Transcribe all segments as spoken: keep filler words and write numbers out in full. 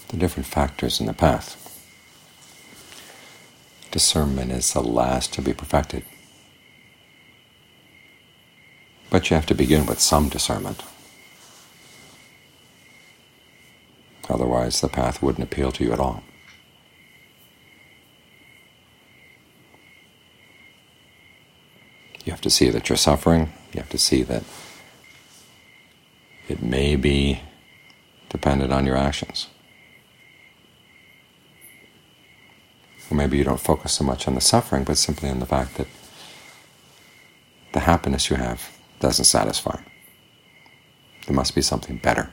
the different factors in the path. Discernment is the last to be perfected. But you have to begin with some discernment. Otherwise, the path wouldn't appeal to you at all. You have to see that you're suffering. You have to see that it may be dependent on your actions. Or maybe you don't focus so much on the suffering, but simply on the fact that the happiness you have doesn't satisfy. There must be something better.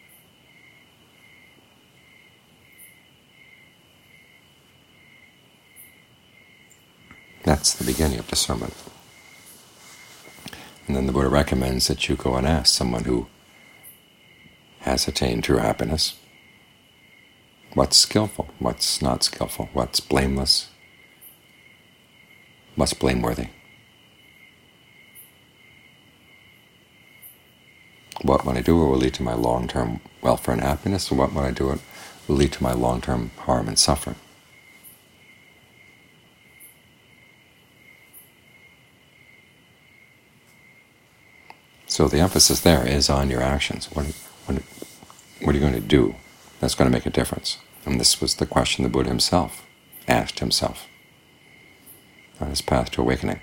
That's the beginning of discernment. And then the Buddha recommends that you go and ask someone who has attained true happiness what's skillful, what's not skillful, what's blameless, what's blameworthy. What when I do it will lead to my long-term welfare and happiness, or what when I do it will lead to my long-term harm and suffering. So the emphasis there is on your actions. What, what, what are you going to do that's going to make a difference? And this was the question the Buddha himself asked himself on his path to awakening.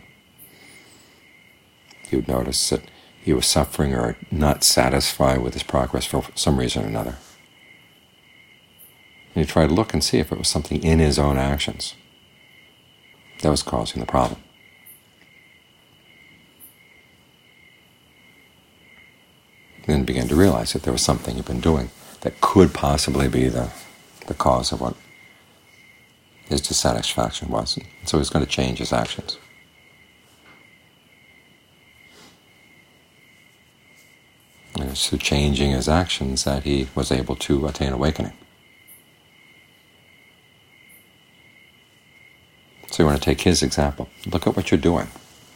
He would notice that he was suffering or not satisfied with his progress for some reason or another. And he tried to look and see if it was something in his own actions that was causing the problem. Then began to realize that there was something he'd been doing that could possibly be the, the cause of what his dissatisfaction was. And so he was going to change his actions. And it's through changing his actions that he was able to attain awakening. So you want to take his example. Look at what you're doing.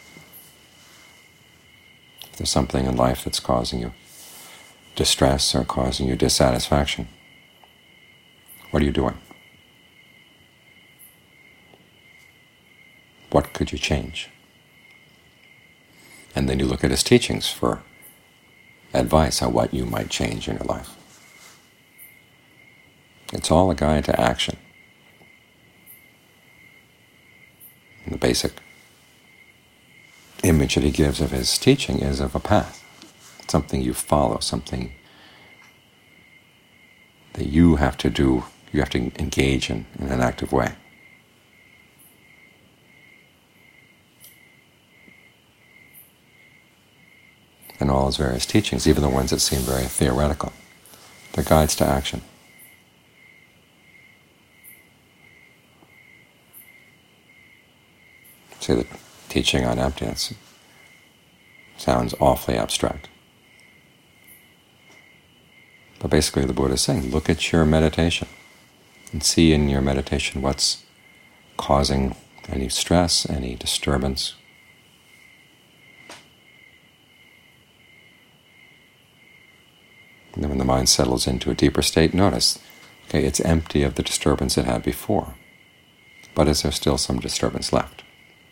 If there's something in life that's causing you distress or causing you dissatisfaction, what are you doing? What could you change? And then you look at his teachings for advice on what you might change in your life. It's all a guide to action. And the basic image that he gives of his teaching is of a path. Something you follow, something that you have to do, you have to engage in in an active way. And all his various teachings, even the ones that seem very theoretical, they're guides to action. See, the teaching on emptiness sounds awfully abstract. But basically the Buddha is saying, look at your meditation and see in your meditation what's causing any stress, any disturbance. And then when the mind settles into a deeper state, notice, okay, it's empty of the disturbance it had before. But is there still some disturbance left?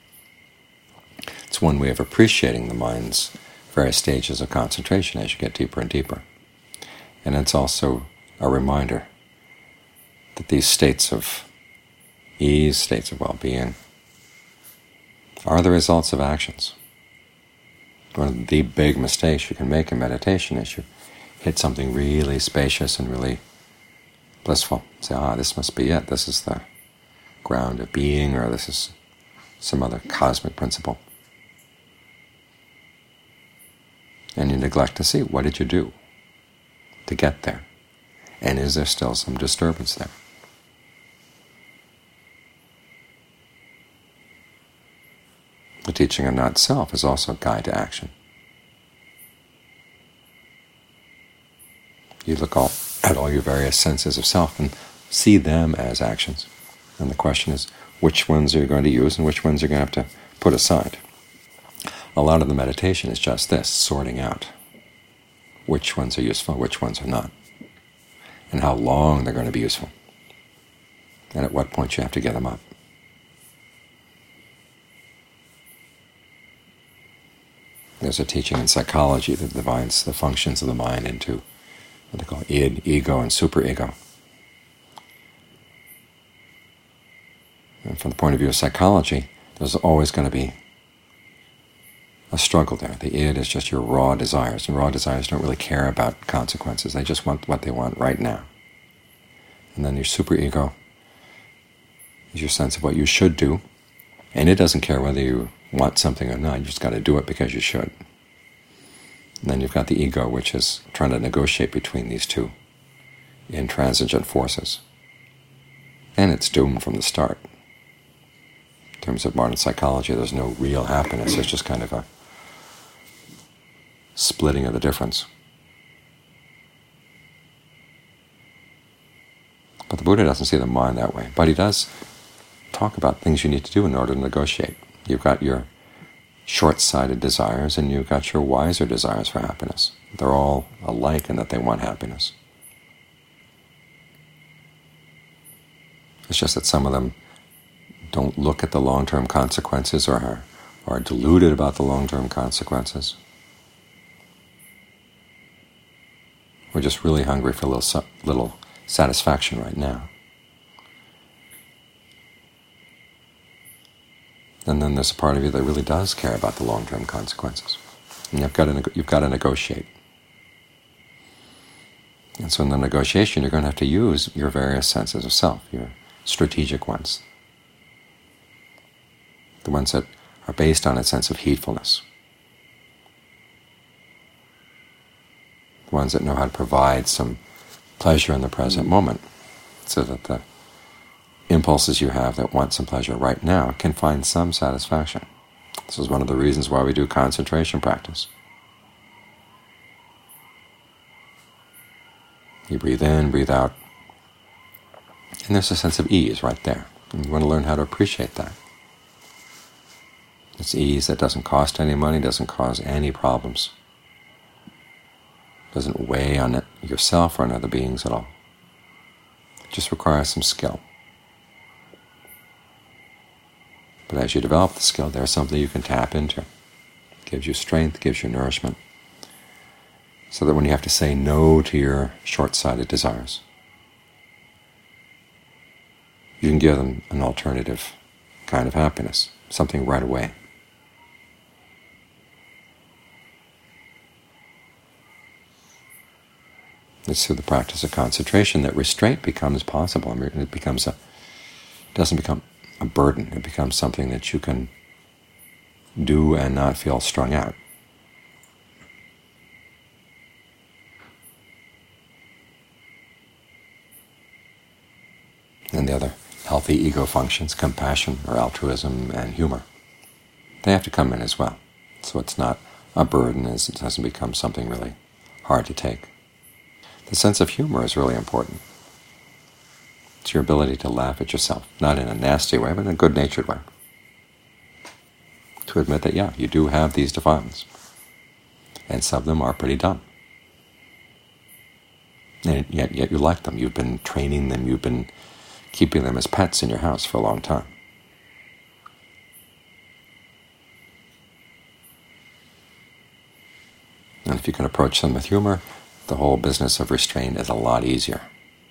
It's one way of appreciating the mind's various stages of concentration as you get deeper and deeper. And it's also a reminder that these states of ease, states of well-being, are the results of actions. One of the big mistakes you can make in meditation is you hit something really spacious and really blissful. Say, ah, this must be it. This is the ground of being, or this is some other cosmic principle. And you neglect to see, what did you do to get there? And is there still some disturbance there? The teaching of not-self is also a guide to action. You look all, at all your various senses of self and see them as actions. And the question is, which ones are you going to use and which ones you're going to have to put aside? A lot of the meditation is just this, sorting out which ones are useful, which ones are not. and how long they're going to be useful, and at what point you have to give them up. There's a teaching in psychology that divides the functions of the mind into what they call id, ego, and superego. And from the point of view of psychology, there's always going to be a struggle there. The id is just your raw desires, and raw desires don't really care about consequences. They just want what they want right now. And then your superego is your sense of what you should do, and it doesn't care whether you want something or not. You just got to do it because you should. And then you've got the ego, which is trying to negotiate between these two intransigent forces. And it's doomed from the start. In terms of modern psychology, there's no real happiness. It's just kind of a splitting of the difference. But the Buddha doesn't see the mind that way. But he does talk about things you need to do in order to negotiate. You've got your short-sighted desires, and you've got your wiser desires for happiness. They're all alike in that they want happiness. It's just that some of them don't look at the long-term consequences, or are, are deluded about the long-term consequences. We're just really hungry for a little, little satisfaction right now. And then there's a part of you that really does care about the long-term consequences. And you've got to, you've got to negotiate. And so in the negotiation, you're going to have to use your various senses of self, your strategic ones, the ones that are based on a sense of heedfulness, the ones that know how to provide some pleasure in the present moment, so that the impulses you have that want some pleasure right now can find some satisfaction. This is one of the reasons why we do concentration practice. You breathe in, breathe out, and there's a sense of ease right there. And you want to learn how to appreciate that. It's ease that doesn't cost any money, doesn't cause any problems, doesn't weigh on it yourself or on other beings at all. It just requires some skill. But as you develop the skill, there's something you can tap into. It gives you strength, gives you nourishment, so that when you have to say no to your short-sighted desires, you can give them an alternative kind of happiness, something right away. It's through the practice of concentration that restraint becomes possible. I mean, it becomes a, doesn't become a burden. It becomes something that you can do and not feel strung out. And the other healthy ego functions, compassion or altruism and humor, they have to come in as well. So it's not a burden, as it doesn't become something really hard to take. The sense of humor is really important. It's your ability to laugh at yourself, not in a nasty way, but in a good-natured way. To admit that, yeah, you do have these defilements, and some of them are pretty dumb. And yet, yet you like them. You've been training them. You've been keeping them as pets in your house for a long time. And if you can approach them with humor, the whole business of restraint is a lot easier.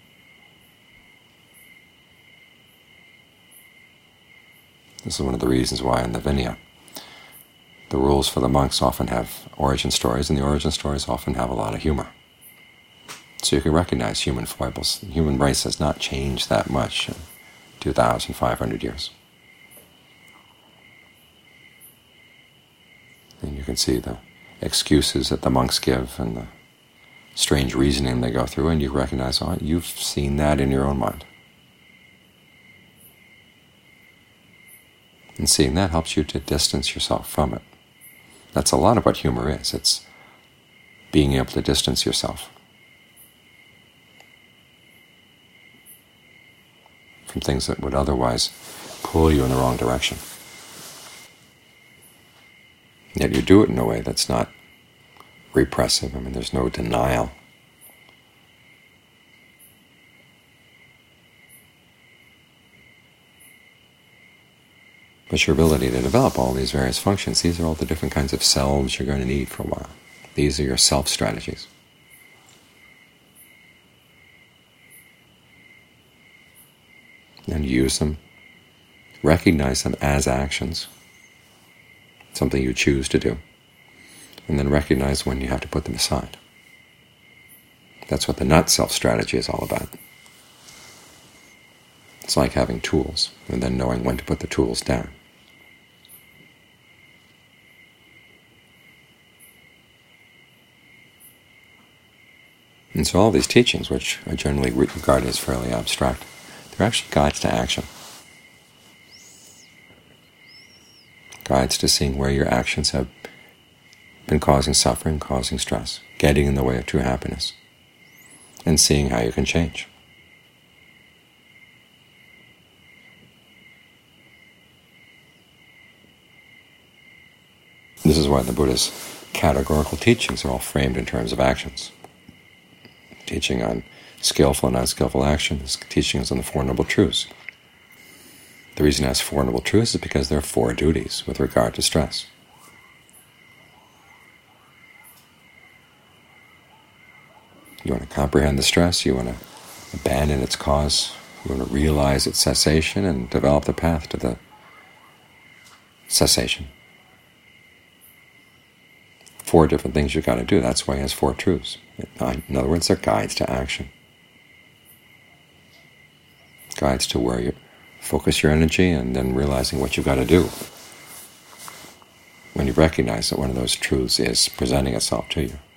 This is one of the reasons why in the Vinaya, the rules for the monks often have origin stories, and the origin stories often have a lot of humor. So you can recognize human foibles. The human race has not changed that much in two thousand five hundred years. And you can see the excuses that the monks give and the strange reasoning they go through, and you recognize, oh, you've seen that in your own mind. And seeing that helps you to distance yourself from it. That's a lot of what humor is. It's being able to distance yourself from things that would otherwise pull you in the wrong direction. Yet you do it in a way that's not repressive. I mean, there's no denial. That's your ability to develop all these various functions. These are all the different kinds of selves you're going to need for a while. These are your self strategies. And use them. Recognize them as actions, something you choose to do, and then recognize when you have to put them aside. That's what the not self strategy is all about. It's like having tools, and then knowing when to put the tools down. And so all these teachings, which are generally regarded as fairly abstract, they're actually guides to action. Guides to seeing where your actions have been causing suffering, causing stress, getting in the way of true happiness, and seeing how you can change. This is why the Buddha's categorical teachings are all framed in terms of actions. Teaching on skillful and unskillful actions, teachings on the Four Noble Truths. The reason it has Four Noble Truths is because there are four duties with regard to stress. You want to comprehend the stress, you want to abandon its cause, you want to realize its cessation and develop the path to the cessation. Four different things you've got to do. That's why he has four truths. In other words, they're guides to action. Guides to where you focus your energy and then realizing what you've got to do when you recognize that one of those truths is presenting itself to you.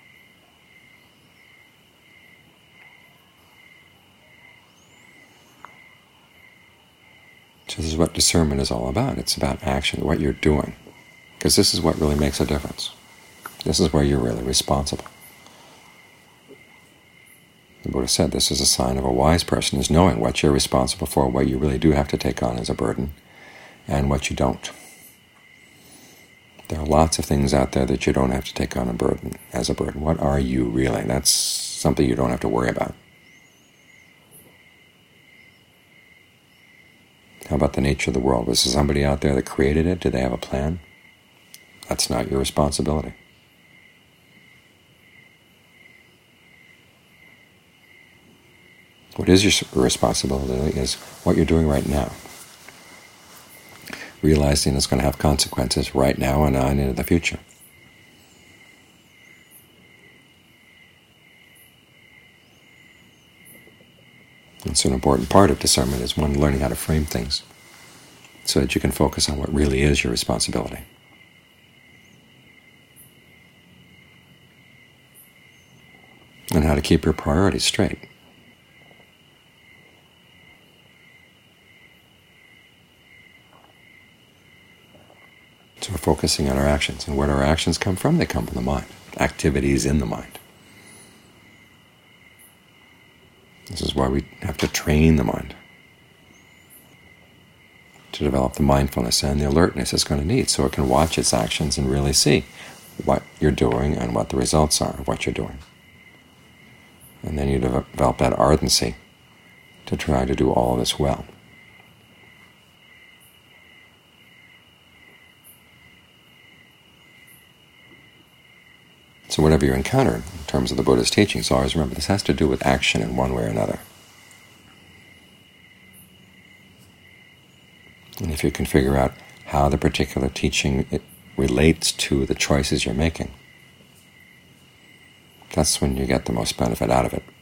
So this is what discernment is all about. It's about action, what you're doing. Because this is what really makes a difference. This is where you're really responsible. The Buddha said this is a sign of a wise person, is knowing what you're responsible for, what you really do have to take on as a burden, and what you don't. There are lots of things out there that you don't have to take on a burden as a burden. What are you really? That's something you don't have to worry about. How about the nature of the world? Was there somebody out there that created it? Did they have a plan? That's not your responsibility. What is your responsibility is what you're doing right now. Realizing it's going to have consequences right now and on into the future. And so an important part of discernment is one, learning how to frame things so that you can focus on what really is your responsibility. And how to keep your priorities straight. So we're focusing on our actions. And where do our actions come from? They come from the mind. Activities in the mind. This is why we have to train the mind to develop the mindfulness and the alertness it's going to need so it can watch its actions and really see what you're doing and what the results are of what you're doing. And then you develop that ardency to try to do all of this well. So whatever you encounter in terms of the Buddha's teachings, always remember this has to do with action in one way or another. And if you can figure out how the particular teaching it relates to the choices you're making, that's when you get the most benefit out of it.